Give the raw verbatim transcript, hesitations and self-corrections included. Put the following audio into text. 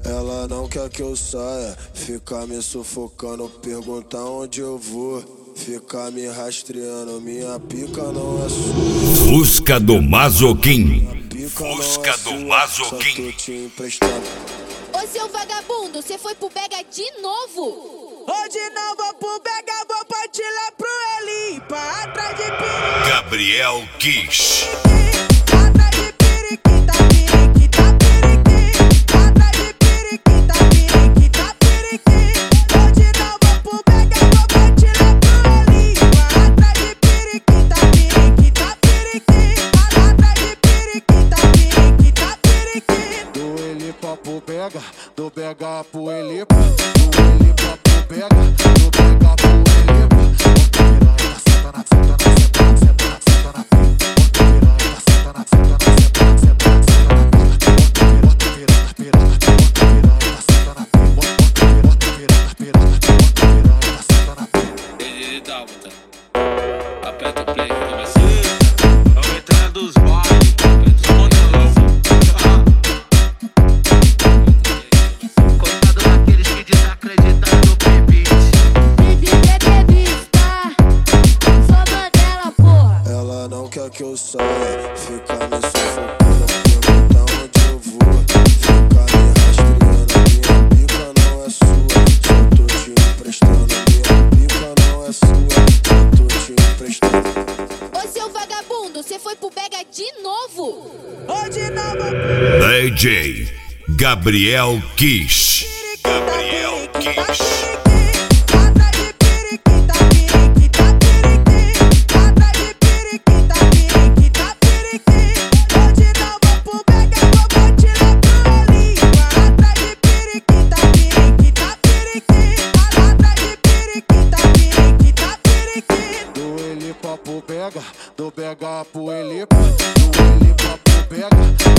Ela não quer que eu saia, fica me sufocando, pergunta onde eu vou, fica me rastreando, minha pica não é sua. Fusca do Mazoquim. Fusca é do Mazoquim. Ô seu vagabundo, cê foi pro Bega de novo? Hoje não vou pro Bega, vou partir lá pro Elipa, atrás de periquita. Gabriel Kish. Atrás de periquita, periquita, periquita. Atrás de periquita, periquita, periquita. Hoje não vou pro Bega, vou partir lá pro Elipa, atrás de periquita, periquita, periquita. Atrás de periquita, periquita, periquita. Do Elipa pro Bega, do Bega pro Elipa, do Elipa pro Bega, do Bega pro Elipa. Piranha, senta na, senta na, senta na, senta na, senta na piranha, senta na, senta na, senta na, senta na, senta na piranha, piranha, piranha, piranha, senta na piranha, piranha, piranha, piranha, senta na piranha. Ele dá, bota. Aperta o play que começa. É o retorno dos bailes, dos modelão. Coitado daqueles que desacreditam no P-Beat. Ela não quer que eu saia, fica me sufocando, pergunta onde eu vou, fica me rastreando, minha pica não é sua, só tô te emprestando, minha pica não é sua, só tô te emprestando. Ô seu vagabundo, cê foi pro Bega de novo? Hoje não vou pro D J Gabriel Kish. Gabriel Kish. atrás de periquita, periquita, periquita. Atrás de periquita, periquita, periquita. Hoje não vou pro Bega, vou partir lá pro Elipa, atrás de periquita, periquita, periquita. Atrás de periquita, periquita, periquita. Do Elipa pro Bega, do Bega pro Elipa, do Elipa pro Bega.